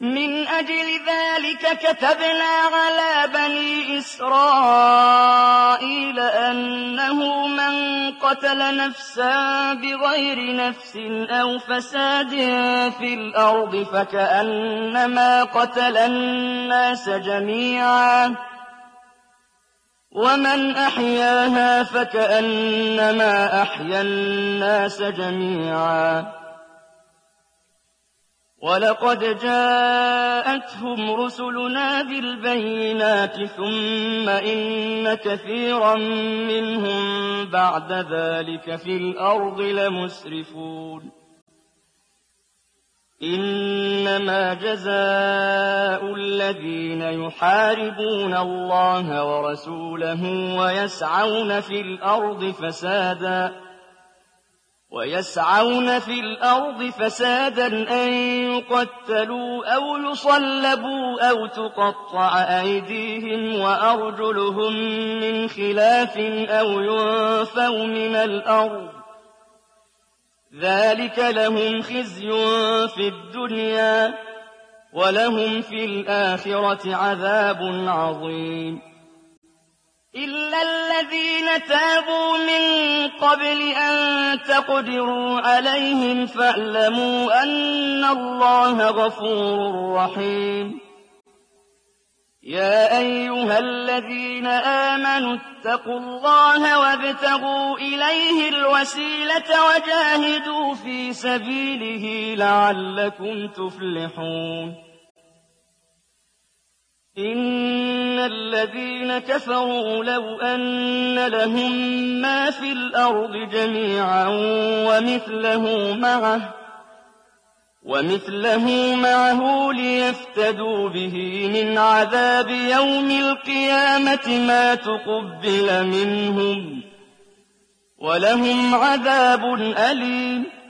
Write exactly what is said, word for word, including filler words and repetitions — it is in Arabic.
مِنْ أَجْلِ ذَلِكَ كَتَبْنَا عَلَىٰ بَنِي إِسْرَائِيلَ أَنَّهُ مَن قَتَلَ نَفْسًا بِغَيْرِ نَفْسٍ أَوْ فَسَادٍ فِي الْأَرْضِ فَكَأَنَّمَا قَتَلَ النَّاسَ جَمِيعًا وَمَنْ أَحْيَاهَا فَكَأَنَّمَا أَحْيَا النَّاسَ جَمِيعًا. وَلَقَدْ جَاءَتْهُمْ رُسُلُنَا بِالْبَيِّنَاتِ ثُمَّ إِنَّ كَثِيرًا مِّنْهُم بَعْدَ ذَلِكَ فِي الْأَرْضِ لَمُسْرِفُونَ. إِنَّمَا جَزَاءُ الَّذِينَ يُحَارِبُونَ اللَّهَ وَرَسُولَهُ وَيَسْعَوْنَ فِي الْأَرْضِ فَسَادًا وَيَسْعَوْنَ فِي الْأَرْضِ فَسَادًا أَن يُقَتَّلُوا أَوْ يُصَلَّبُوا أَوْ تُقَطَّعَ أَيْدِيهِمْ وَأَرْجُلُهُم مِّنْ خِلَافٍ أَوْ يُنفَوْا مِنَ الْأَرْضِ ۚ ذَٰلِكَ لَهُمْ خِزْيٌ فِي الدُّنْيَا ۖ وَلَهُمْ فِي الْآخِرَةِ عَذَابٌ عَظِيمٌ. إِلَّا الَّذِينَ تَابُوا مِن قَبْلِ أَن تَقْدِرُوا عَلَيْهِمْ فَاعْلَمُوا أَنَّ اللَّهَ غَفُورٌ رَّحِيمٌ. يَا أَيُّهَا الَّذِينَ آمَنُوا اتَّقُوا اللَّهَ وَابْتَغُوا إِلَيْهِ الْوَسِيلَةَ وَجَاهِدُوا فِي سَبِيلِهِ لَعَلَّكُمْ تُفْلِحُونَ. إِنَّ الَّذِينَ كَفَرُوا لَوْ أَنَّ لَهُم مَّا فِي الْأَرْضِ جَمِيعًا وَمِثْلَهُ مَعَهُ وَمِثْلَهُ مَعَهُ لِيَفْتَدُوا بِهِ مِنْ عَذَابِ يَوْمِ الْقِيَامَةِ مَا تُقُبِّلَ مِنْهُمْ ۖ وَلَهُمْ عَذَابٌ أَلِيمٌ.